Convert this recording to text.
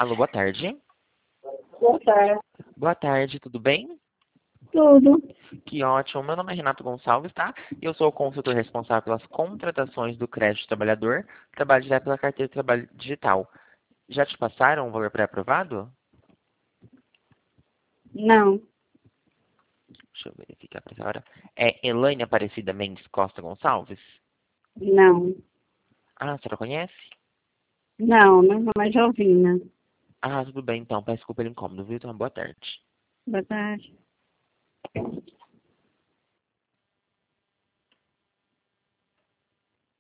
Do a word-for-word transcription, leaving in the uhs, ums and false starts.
Alô, boa tarde. Boa tarde. Boa tarde, tudo bem? Tudo. Que ótimo. Meu nome é Renato Gonçalves, tá? Eu sou o consultor responsável pelas contratações do crédito trabalhador, trabalho direto pela carteira de trabalho digital. Já te passaram o valor pré-aprovado? Não. Deixa eu verificar para essa hora. É Elaine Aparecida Mendes Costa Gonçalves? Não. Ah, você já conhece? Não, meu nome é Jovina. Ah, tudo bem então. Peço desculpa pelo incômodo, viu? Então, boa tarde. Boa tarde.